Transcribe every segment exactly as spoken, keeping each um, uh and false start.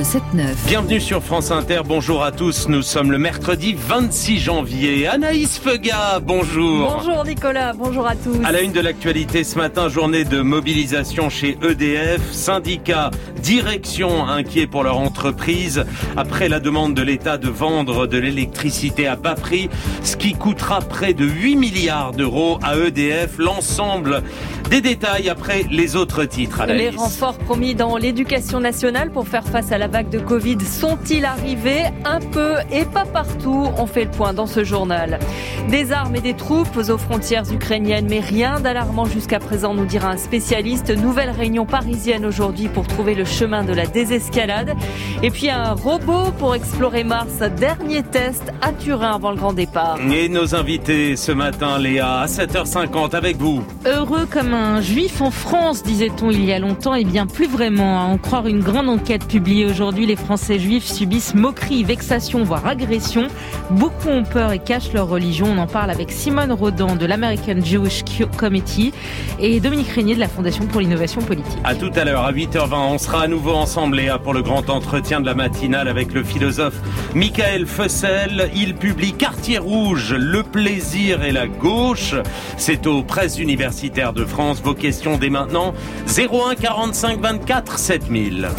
sept neuf. Bienvenue sur France Inter, bonjour à tous. Nous sommes le mercredi vingt-six janvier. Anaïs Feuga, bonjour. Bonjour Nicolas, bonjour à tous. À la une de l'actualité ce matin, journée de mobilisation chez E D F. Syndicats, direction inquiets pour leur entreprise. Après la demande de l'État de vendre de l'électricité à bas prix, ce qui coûtera près de huit milliards d'euros à E D F. L'ensemble des détails après les autres titres. Anaïs. Les renforts promis dans l'éducation nationale pour faire face à la vague de Covid sont-ils arrivés? Un peu et pas partout. On fait le point dans ce journal. Des armes et des troupes aux frontières ukrainiennes, mais rien d'alarmant jusqu'à présent, nous dira un spécialiste. Nouvelle réunion parisienne aujourd'hui pour trouver le chemin de la désescalade. Et puis un robot pour explorer Mars. Dernier test à Turin avant le grand départ. Et nos invités ce matin, Léa, à sept heures cinquante avec vous. Heureux comme un juif en France, disait-on il y a longtemps, et bien plus vraiment. À en croire une grande enquête publiée aujourd'hui, les Français juifs subissent moqueries, vexations, voire agressions. Beaucoup ont peur et cachent leur religion. On en parle avec Simone Rodan de l'American Jewish Committee et Dominique Régnier de la Fondation pour l'innovation politique. À tout à l'heure, à huit heures vingt, on sera à nouveau ensemble, Léa, pour le grand entretien de la matinale avec le philosophe Michael Fussell. Il publie Quartier Rouge, le plaisir et la gauche. C'est aux presses universitaires de France. Vos questions dès maintenant, zéro un quarante-cinq vingt-quatre sept mille.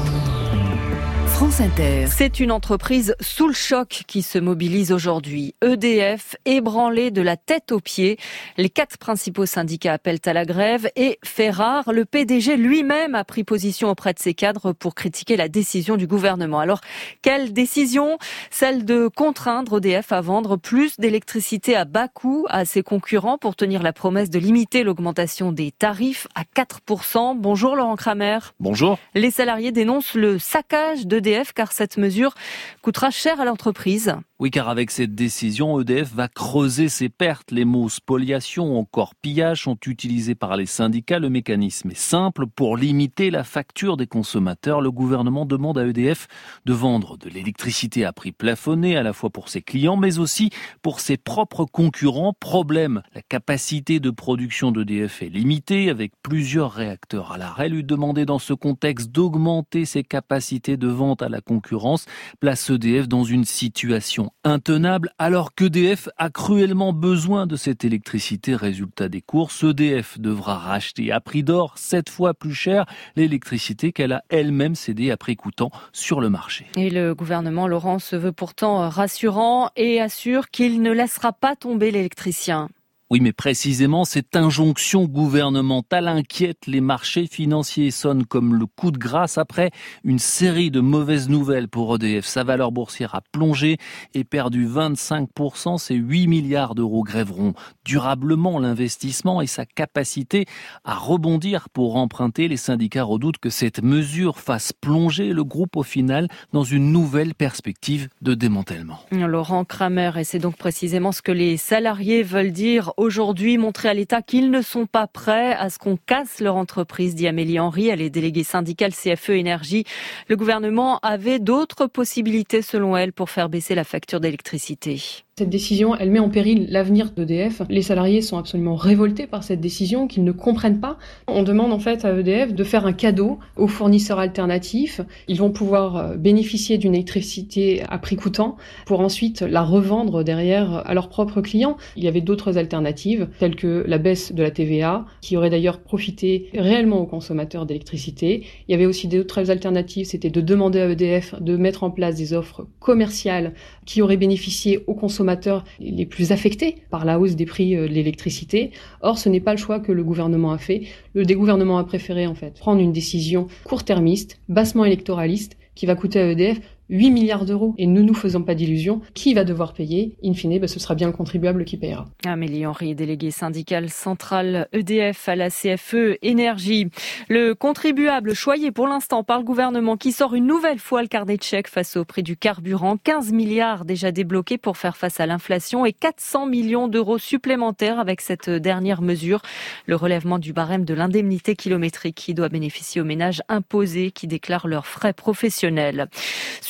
France Inter. C'est une entreprise sous le choc qui se mobilise aujourd'hui. E D F ébranlé de la tête aux pieds. Les quatre principaux syndicats appellent à la grève et fait rare, le P D G lui-même a pris position auprès de ses cadres pour critiquer la décision du gouvernement. Alors, quelle décision? Celle de contraindre E D F à vendre plus d'électricité à bas coût à ses concurrents pour tenir la promesse de limiter l'augmentation des tarifs à quatre pour cent. Bonjour Laurent Kramer. Bonjour. Les salariés dénoncent le saccage d'E D F car cette mesure coûtera cher à l'entreprise. Oui, car avec cette décision, E D F va creuser ses pertes. Les mots spoliation, encore pillage sont utilisés par les syndicats. Le mécanisme est simple. Pour limiter la facture des consommateurs, le gouvernement demande à E D F de vendre de l'électricité à prix plafonné, à la fois pour ses clients, mais aussi pour ses propres concurrents. Problème, la capacité de production d'E D F est limitée, avec plusieurs réacteurs à l'arrêt. Lui demander dans ce contexte d'augmenter ses capacités de vente à la concurrence place E D F dans une situation intenable, alors qu'E D F a cruellement besoin de cette électricité. Résultat des courses, E D F devra racheter à prix d'or, sept fois plus cher, l'électricité qu'elle a elle-même cédée à prix coûtant sur le marché. Et le gouvernement, Laurent, se veut pourtant rassurant et assure qu'il ne laissera pas tomber l'électricien. Oui, mais précisément, cette injonction gouvernementale inquiète les marchés financiers, sonne comme le coup de grâce après une série de mauvaises nouvelles pour E D F. Sa valeur boursière a plongé et perdu vingt-cinq pour cent. Ses huit milliards d'euros grèveront durablement l'investissement et sa capacité à rebondir pour emprunter. Les syndicats redoutent que cette mesure fasse plonger le groupe au final dans une nouvelle perspective de démantèlement. Laurent Kramer, et c'est donc précisément ce que les salariés veulent dire aujourd'hui, montrer à l'État qu'ils ne sont pas prêts à ce qu'on casse leur entreprise, dit Amélie Henry, elle est déléguée syndicale C F E Énergie. Le gouvernement avait d'autres possibilités, selon elle, pour faire baisser la facture d'électricité. Cette décision, elle met en péril l'avenir d'E D F. Les salariés sont absolument révoltés par cette décision qu'ils ne comprennent pas. On demande en fait à E D F de faire un cadeau aux fournisseurs alternatifs. Ils vont pouvoir bénéficier d'une électricité à prix coûtant pour ensuite la revendre derrière à leurs propres clients. Il y avait d'autres alternatives, telles que la baisse de la T V A, qui aurait d'ailleurs profité réellement aux consommateurs d'électricité. Il y avait aussi d'autres alternatives, c'était de demander à E D F de mettre en place des offres commerciales qui auraient bénéficié aux consommateurs les plus affectés par la hausse des prix de l'électricité. Or, ce n'est pas le choix que le gouvernement a fait. Le gouvernement a préféré en fait prendre une décision court-termiste, bassement électoraliste, qui va coûter à E D F huit milliards d'euros. Et ne nous faisons pas d'illusions, qui va devoir payer? In fine, bah, ce sera bien le contribuable qui paiera. Amélie Henry, déléguée syndicale centrale E D F à la C F E Énergie. Le contribuable choyé pour l'instant par le gouvernement qui sort une nouvelle fois le carnet de chèques face au prix du carburant. quinze milliards déjà débloqués pour faire face à l'inflation et quatre cents millions d'euros supplémentaires avec cette dernière mesure. Le relèvement du barème de l'indemnité kilométrique qui doit bénéficier aux ménages imposés qui déclarent leurs frais professionnels. Sur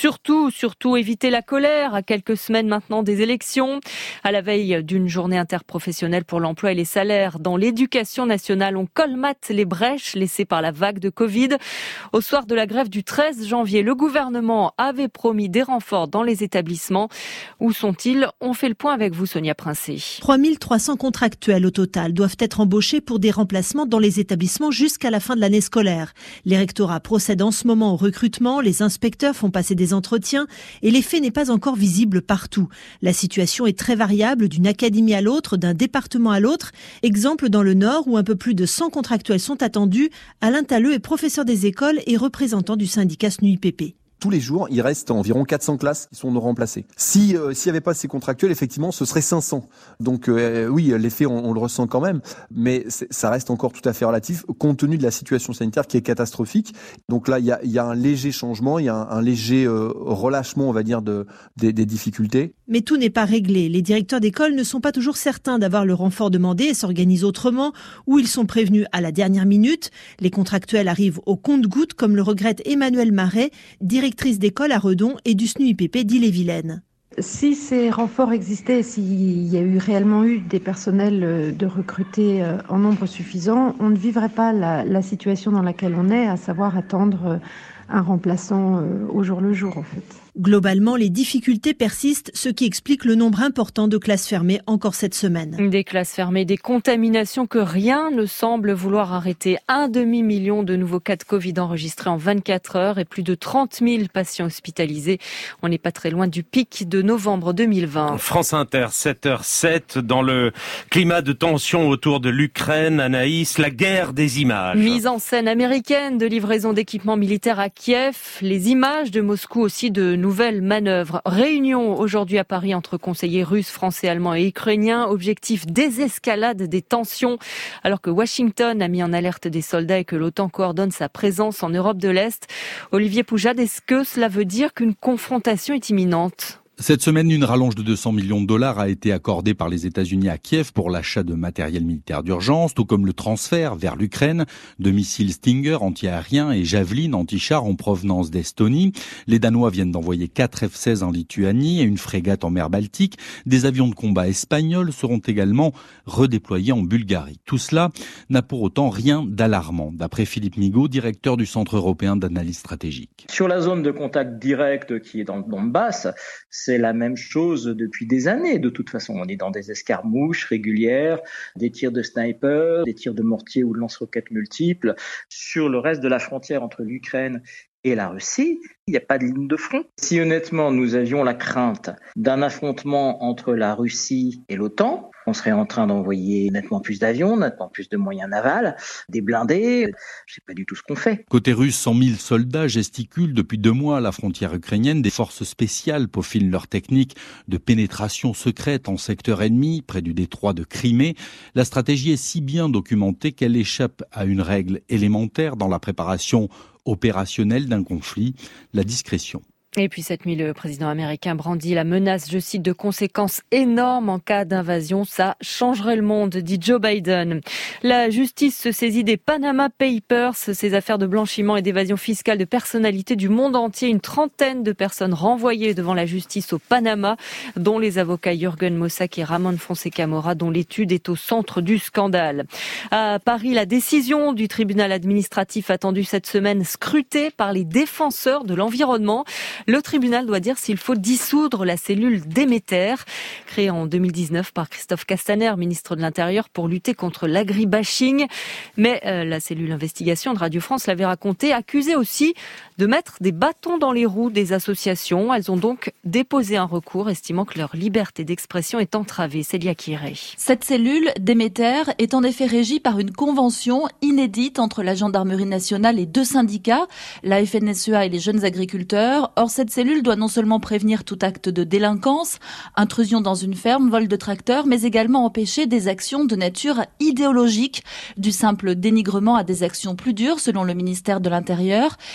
surtout, surtout éviter la colère à quelques semaines maintenant des élections. À la veille d'une journée interprofessionnelle pour l'emploi et les salaires dans l'éducation nationale, on colmate les brèches laissées par la vague de Covid. Au soir de la grève du treize janvier, le gouvernement avait promis des renforts dans les établissements. Où sont-ils ? On fait le point avec vous, Sonia Princé. trois mille trois cents contractuels au total doivent être embauchés pour des remplacements dans les établissements jusqu'à la fin de l'année scolaire. Les rectorats procèdent en ce moment au recrutement, les inspecteurs font passer des entretiens et l'effet n'est pas encore visible partout. La situation est très variable d'une académie à l'autre, d'un département à l'autre. Exemple dans le Nord où un peu plus de cent contractuels sont attendus. Alain Talleux est professeur des écoles et représentant du syndicat S N U I P P. Tous les jours, il reste environ quatre cents classes qui sont non remplacées. Si euh, s'il n'y avait pas ces contractuels, effectivement, ce serait cinq cents. Donc euh, oui, l'effet, on, on le ressent quand même, mais ça reste encore tout à fait relatif, compte tenu de la situation sanitaire qui est catastrophique. Donc là, il y a, y a un léger changement, il y a un, un léger euh, relâchement, on va dire, de, des, des difficultés. Mais tout n'est pas réglé. Les directeurs d'école ne sont pas toujours certains d'avoir le renfort demandé et s'organisent autrement, ou ils sont prévenus à la dernière minute. Les contractuels arrivent au compte-gouttes, comme le regrette Emmanuelle Marais, directrice d'école à Redon et du S N U I P P d'Ille-et-Vilaine. Si ces renforts existaient, s'il y a eu réellement eu des personnels de recruter en nombre suffisant, on ne vivrait pas la, la situation dans laquelle on est, à savoir attendre un remplaçant au jour le jour en fait. Globalement, les difficultés persistent, ce qui explique le nombre important de classes fermées encore cette semaine. Des classes fermées, des contaminations que rien ne semble vouloir arrêter. Un demi-million de nouveaux cas de Covid enregistrés en vingt-quatre heures et plus de trente mille patients hospitalisés. On n'est pas très loin du pic de novembre deux mille vingt. France Inter, sept heures sept, dans le climat de tension autour de l'Ukraine, Anaïs, la guerre des images. Mise en scène américaine de livraison d'équipements militaires à Kiev, les images de Moscou aussi de nouvelles manœuvres. Réunion aujourd'hui à Paris entre conseillers russes, français, allemands et ukrainiens. Objectif désescalade des tensions. Alors que Washington a mis en alerte des soldats et que l'OTAN coordonne sa présence en Europe de l'Est. Olivier Poujade, est-ce que cela veut dire qu'une confrontation est imminente ? Cette semaine, une rallonge de deux cents millions de dollars a été accordée par les États-Unis à Kiev pour l'achat de matériel militaire d'urgence, tout comme le transfert vers l'Ukraine de missiles Stinger anti-aériens et Javelin anti-chars en provenance d'Estonie. Les Danois viennent d'envoyer quatre F seize en Lituanie et une frégate en mer Baltique. Des avions de combat espagnols seront également redéployés en Bulgarie. Tout cela n'a pour autant rien d'alarmant, d'après Philippe Migaud, directeur du Centre européen d'analyse stratégique. Sur la zone de contact direct qui est dans le Donbass, c'est la même chose depuis des années. De toute façon, on est dans des escarmouches régulières, des tirs de sniper, des tirs de mortier ou de lance-roquettes multiples. Sur le reste de la frontière entre l'Ukraine et la Russie, il n'y a pas de ligne de front. Si honnêtement nous avions la crainte d'un affrontement entre la Russie et l'OTAN, on serait en train d'envoyer nettement plus d'avions, nettement plus de moyens navals, des blindés. Je sais pas du tout ce qu'on fait. Côté russe, cent mille soldats gesticulent depuis deux mois à la frontière ukrainienne. Des forces spéciales peaufinent leur technique de pénétration secrète en secteur ennemi, près du détroit de Crimée. La stratégie est si bien documentée qu'elle échappe à une règle élémentaire dans la préparation opérationnelle d'un conflit, la discrétion. Et puis cette nuit, le président américain brandit la menace, je cite, de conséquences énormes en cas d'invasion. Ça changerait le monde, dit Joe Biden. La justice se saisit des Panama Papers, ces affaires de blanchiment et d'évasion fiscale de personnalités du monde entier. Une trentaine de personnes renvoyées devant la justice au Panama, dont les avocats Jürgen Mossack et Ramon Fonseca Mora, dont l'étude est au centre du scandale. À Paris, la décision du tribunal administratif attendue cette semaine, scrutée par les défenseurs de l'environnement. Le tribunal doit dire s'il faut dissoudre la cellule Déméter, créée en deux mille dix-neuf par Christophe Castaner, ministre de l'Intérieur, pour lutter contre l'agribashing. Mais euh, la cellule investigation de Radio France l'avait raconté, accusée aussi de mettre des bâtons dans les roues des associations. Elles ont donc déposé un recours, estimant que leur liberté d'expression est entravée. Célia Kiré. Cette cellule Déméter est en effet régie par une convention inédite entre la gendarmerie nationale et deux syndicats, la F N S E A et les jeunes agriculteurs. Or, cette cellule doit non seulement prévenir tout acte de délinquance, intrusion dans une ferme, vol de tracteur, mais également empêcher des actions de nature idéologique, du simple dénigrement à des actions plus dures, selon le ministère de l'Intérieur. C'est sur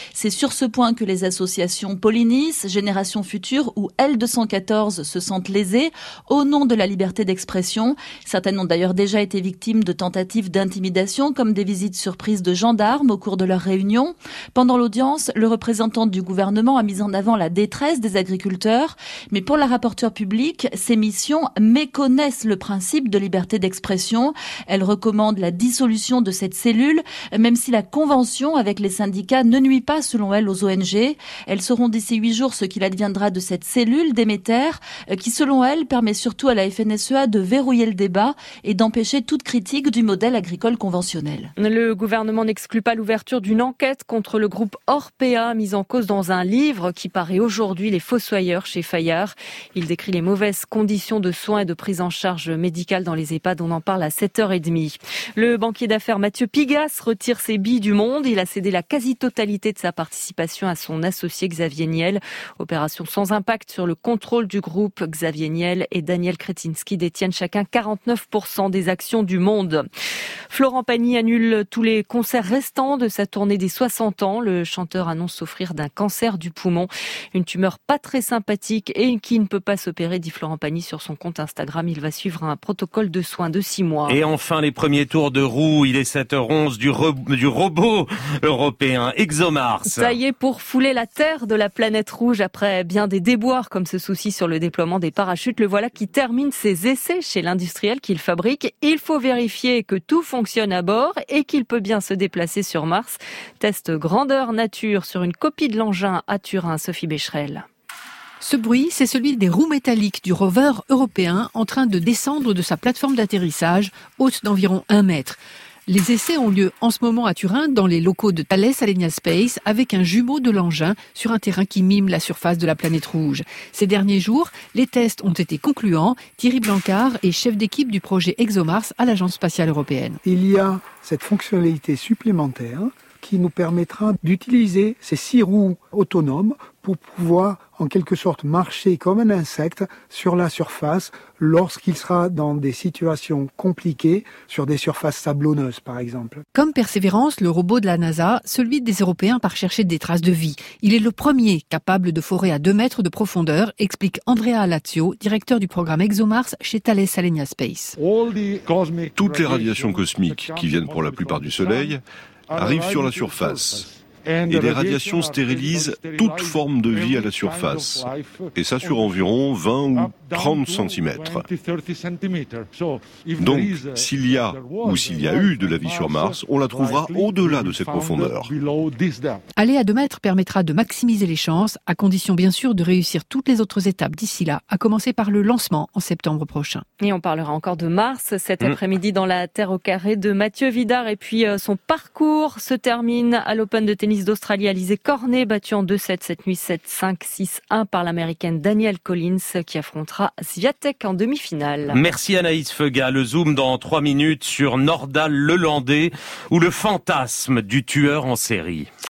sur ce point que les associations Polynis, Génération Future ou L deux cent quatorze se sentent lésées au nom de la liberté d'expression. Certaines ont d'ailleurs déjà été victimes de tentatives d'intimidation comme des visites surprises de gendarmes au cours de leur réunion. Pendant l'audience, le représentant du gouvernement a mis en avant la détresse des agriculteurs. Mais pour la rapporteure publique, ces missions méconnaissent le principe de liberté d'expression. Elle recommande la dissolution de cette cellule, même si la convention avec les syndicats ne nuit pas, selon elle, aux O N G. Elles sauront d'ici huit jours ce qu'il adviendra de cette cellule Déméter, qui, selon elle, permet surtout à la F N S E A de verrouiller le débat et d'empêcher toute critique du modèle agricole conventionnel. Le gouvernement n'exclut pas l'ouverture d'une enquête contre le groupe Orpea, mis en cause dans un livre qui paraît aujourd'hui, Les Fossoyeurs, chez Fayard. Il décrit les mauvaises conditions de soins et de prise en charge médicale dans les EHPAD. On en parle à sept heures trente. Le banquier d'affaires Mathieu Pigasse retire ses billes du Monde. Il a cédé la quasi-totalité de sa participation à son associé Xavier Niel. Opération sans impact sur le contrôle du groupe. Xavier Niel et Daniel Kretinsky détiennent chacun quarante-neuf pour cent des actions du Monde. Florent Pagny annule tous les concerts restants de sa tournée des soixante ans. Le chanteur annonce souffrir d'un cancer du poumon. Une tumeur pas très sympathique et qui ne peut pas s'opérer, dit Florent Pagny sur son compte Instagram. Il va suivre un protocole de soins de six mois. Et enfin, les premiers tours de roue. Il est sept heures onze du, re- du robot européen ExoMars. Ça y est, pour fouler la Terre de la planète rouge après bien des déboires comme ce souci sur le déploiement des parachutes, le voilà qui termine ses essais chez l'industriel qu'il fabrique. Il faut vérifier que tout fonctionne à bord et qu'il peut bien se déplacer sur Mars. Test grandeur nature sur une copie de l'engin à Turin. Sophie Becherel. Ce bruit, c'est celui des roues métalliques du rover européen en train de descendre de sa plateforme d'atterrissage, haute d'environ un mètre. Les essais ont lieu en ce moment à Turin, dans les locaux de Thales Alenia Space, avec un jumeau de l'engin sur un terrain qui mime la surface de la planète rouge. Ces derniers jours, les tests ont été concluants. Thierry Blancard est chef d'équipe du projet ExoMars à l'Agence spatiale européenne. Il y a cette fonctionnalité supplémentaire qui nous permettra d'utiliser ces six roues autonomes pour pouvoir en quelque sorte marcher comme un insecte sur la surface lorsqu'il sera dans des situations compliquées, sur des surfaces sablonneuses par exemple. Comme Persévérance, le robot de la NASA, celui des Européens part chercher des traces de vie. Il est le premier capable de forer à deux mètres de profondeur, explique Andrea Alazio, directeur du programme ExoMars chez Thales Alenia Space. Toutes les radiations cosmiques qui viennent pour la plupart du Soleil arrivent sur la surface. Et les radiations stérilisent toute forme de vie à la surface. Et ça sur environ vingt ou trente centimètres. Donc, s'il y a ou s'il y a eu de la vie sur Mars, on la trouvera au-delà de cette profondeur. Aller à deux mètres permettra de maximiser les chances, à condition bien sûr de réussir toutes les autres étapes d'ici là, à commencer par le lancement en septembre prochain. Et on parlera encore de Mars cet mmh. après-midi dans la Terre au carré de Mathieu Vidard. Et puis euh, son parcours se termine à l'Open de tennis d'Australie. Alizé Cornet, battu en deux sept cette nuit, sept cinq, six un par l'américaine Danielle Collins, qui affrontera Swiatek en demi-finale. Merci Anaïs Feuga. Le zoom dans trois minutes sur Nordal Lelandais ou le fantasme du tueur en série.